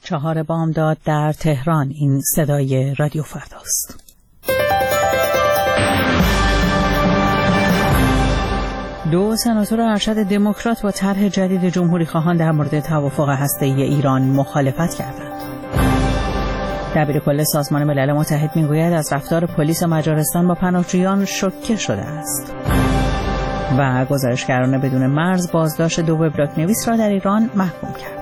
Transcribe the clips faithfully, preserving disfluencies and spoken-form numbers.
چهار بامداد در تهران. این صدای رادیو فرداست. دو سناتور ارشد دموکرات با طرح جدید جمهوری خواهان در مورد توافق هسته‌ای ایران مخالفت کردند. دبیرکل سازمان ملل متحد میگوید از رفتار پلیس مجارستان با پناهجویان شوکه شده است. و گزارشگران بدون مرز بازداشت دو وبلاگ نویس را در ایران محکوم کرد.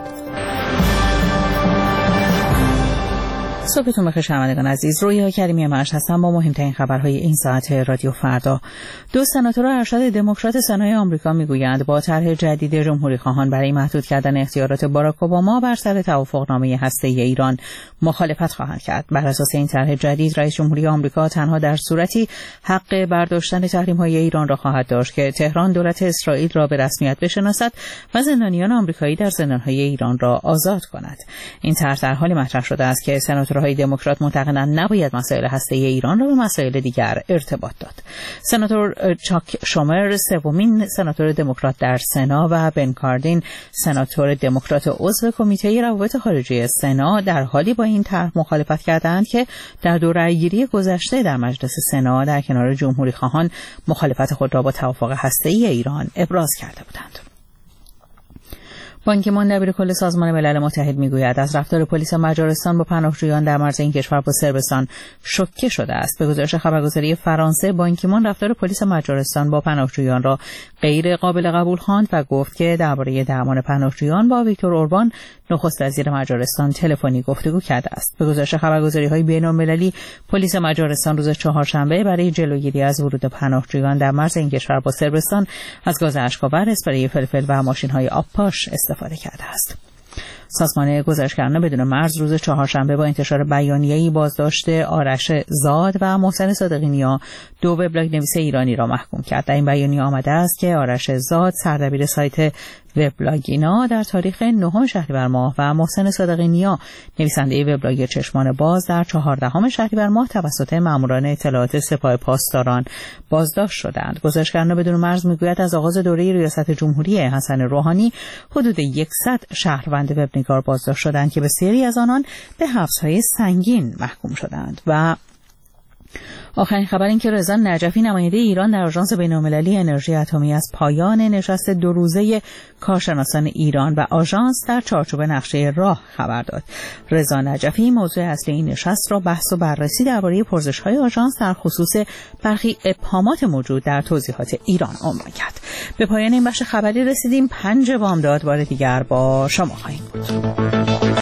صبحتون بخیر شنوندگان عزیز، رویا کریمی مرج هستم با مهمترین خبرهای این ساعت رادیو فردا. دو سناتور ارشد دموکرات سنای آمریکا میگویند با طرح جدید جمهوری خواهان برای محدود کردن اختیارات باراک اوباما بر سر توافقنامه هسته‌ای ایران مخالفت خواهند کرد. بر اساس این طرح جدید رئیس جمهوری آمریکا تنها در صورتی حق برداشتن تحریم‌های ایران را خواهد داشت که تهران دولت اسرائیل را به رسمیت بشناسد و زندانیان آمریکایی در زندان‌های ایران را آزاد کند. این طرح در حالی مطرح شده است که سناتور های دموکرات معتقدند نباید مسائل هسته‌ای ایران را به مسائل دیگر ارتباط داد. سناتور چاک شومر سومین سناتور دموکرات در سنا و بن کاردین سناتور دموکرات عضو کمیته روابط خارجی سنا در حالی با این طرح مخالفت کردند که در دور رأی‌گیری گذشته در مجلس سنا در کنار جمهوری خواهان مخالفت خود را با توافق هسته‌ای ایران ابراز کرده بودند. بان کی مون دبیرکل سازمان ملل متحد میگوید از رفتار پلیس مجارستان با پناهجویان در مرز این کشور با صربستان شوکه شده است. به گزارش خبرگزاری فرانسه، بان کی مون رفتار پلیس مجارستان با پناهجویان را غیر قابل قبول خواند و گفت که درباره درمان پناهجویان با ویکتور اوربان نخست وزیر مجارستان تلفنی گفتگو کرده است. به گزارش خبرگزاری‌های بین‌المللی، پلیس مجارستان روز چهارشنبه برای جلوگیری از ورود پناهجویان در مرز این کشور با صربستان از گاز اشک‌آور، اسپری فلفل و ماشین‌های آبپاش استفاده کرده است. سازمان گزارشگران بدون مرز روز چهارشنبه با انتشار بیانیه‌ای بازداشت آرش زاد و محسن صادقی نیا، دو وبلاگ نویس ایرانی را محکوم کرد. در این بیانیه آمده است که آرش زاد سردبیر سایت وبلاگینا در تاریخ نهم شهریور ماه و محسن صادقی نیا نویسنده وبلاگ چشمان باز در چهاردهم شهریور ماه توسط ماموران اطلاعات سپاه پاسداران بازداشت شدند. گزارشگران بدون مرز میگوید از آغاز دوره ریاست جمهوری حسن روحانی حدود صد شهروند وبنگار بازداشت شدند که بسیاری از آنان به حبس‌های سنگین محکوم شدند. و آخرین خبر این که رضا نجفی نماینده ایران در آژانس بین‌المللی انرژی اتمی از پایان نشست دو روزه کارشناسان ایران و آژانس در چارچوب نقشه راه خبر داد. رضا نجفی موضوع اصلی این نشست را بحث و بررسی درباره پرسش‌های آژانس در خصوص برخی ابهامات موجود در توضیحات ایران عنوان کرد. به پایان این بخش خبری رسیدیم. پنج بامداد بار دیگر با شما خواهیم بود.